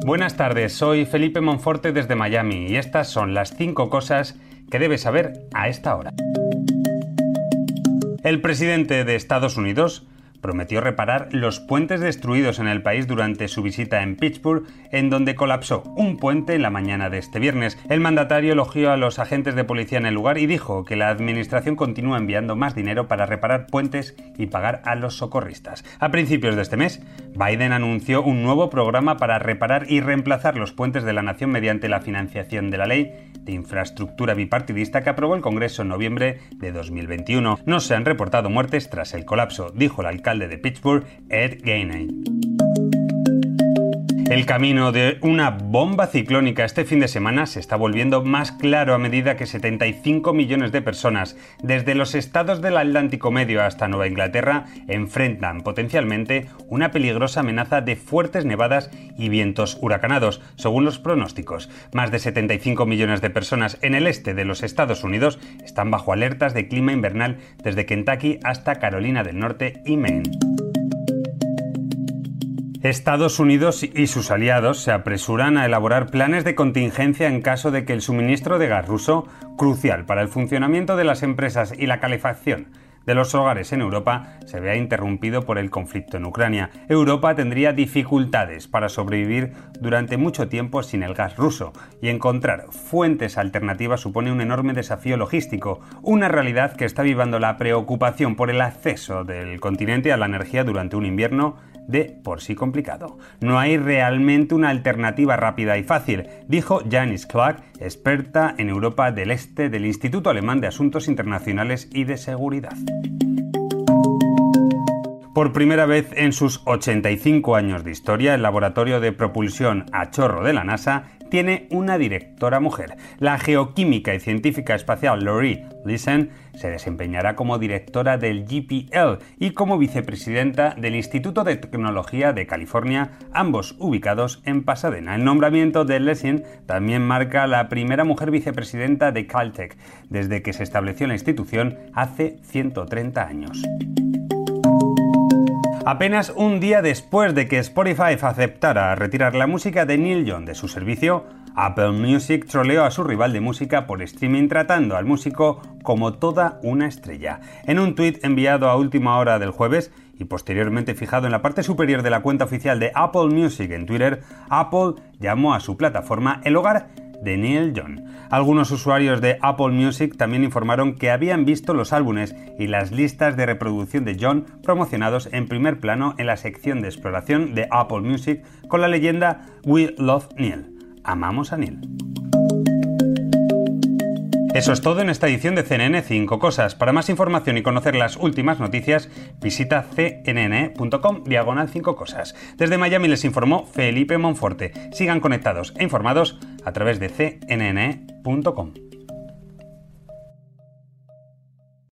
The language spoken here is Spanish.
Buenas tardes, soy Felipe Monforte desde Miami y estas son las 5 cosas que debes saber a esta hora. El presidente de Estados Unidos prometió reparar los puentes destruidos en el país durante su visita en Pittsburgh, en donde colapsó un puente en la mañana de este viernes. El mandatario elogió a los agentes de policía en el lugar y dijo que la administración continúa enviando más dinero para reparar puentes y pagar a los socorristas. A principios de este mes, Biden anunció un nuevo programa para reparar y reemplazar los puentes de la nación mediante la financiación de la Ley de Infraestructura Bipartidista que aprobó el Congreso en noviembre de 2021. No se han reportado muertes tras el colapso, dijo el alcalde de Pittsburgh, Ed Gainey. El camino de una bomba ciclónica este fin de semana se está volviendo más claro a medida que 75 millones de personas, desde los estados del Atlántico Medio hasta Nueva Inglaterra, enfrentan potencialmente una peligrosa amenaza de fuertes nevadas y vientos huracanados, según los pronósticos. Más de 75 millones de personas en el este de los Estados Unidos están bajo alertas de clima invernal desde Kentucky hasta Carolina del Norte y Maine. Estados Unidos y sus aliados se apresuran a elaborar planes de contingencia en caso de que el suministro de gas ruso, crucial para el funcionamiento de las empresas y la calefacción de los hogares en Europa, se vea interrumpido por el conflicto en Ucrania. Europa tendría dificultades para sobrevivir durante mucho tiempo sin el gas ruso, y encontrar fuentes alternativas supone un enorme desafío logístico, una realidad que está avivando la preocupación por el acceso del continente a la energía durante un invierno de por sí complicado. No hay realmente una alternativa rápida y fácil, dijo Janice Clark, experta en Europa del Este del Instituto Alemán de Asuntos Internacionales y de Seguridad. Por primera vez en sus 85 años de historia, el laboratorio de propulsión a chorro de la NASA tiene una directora mujer. La geoquímica y científica espacial Laurie Leeson se desempeñará como directora del JPL y como vicepresidenta del Instituto de Tecnología de California, ambos ubicados en Pasadena. El nombramiento de Leeson también marca la primera mujer vicepresidenta de Caltech desde que se estableció la institución hace 130 años. Apenas un día después de que Spotify aceptara retirar la música de Neil Young de su servicio, Apple Music troleó a su rival de música por streaming tratando al músico como toda una estrella. En un tuit enviado a última hora del jueves y posteriormente fijado en la parte superior de la cuenta oficial de Apple Music en Twitter, Apple llamó a su plataforma el hogar de Neil Young. Algunos usuarios de Apple Music también informaron que habían visto los álbumes y las listas de reproducción de Young promocionados en primer plano en la sección de exploración de Apple Music con la leyenda We Love Neil. Amamos a Neil. Eso es todo en esta edición de CNN 5 Cosas. Para más información y conocer las últimas noticias, visita cnn.com/5 Cosas. Desde Miami les informó Felipe Monforte. Sigan conectados e informados a través de cnn.com.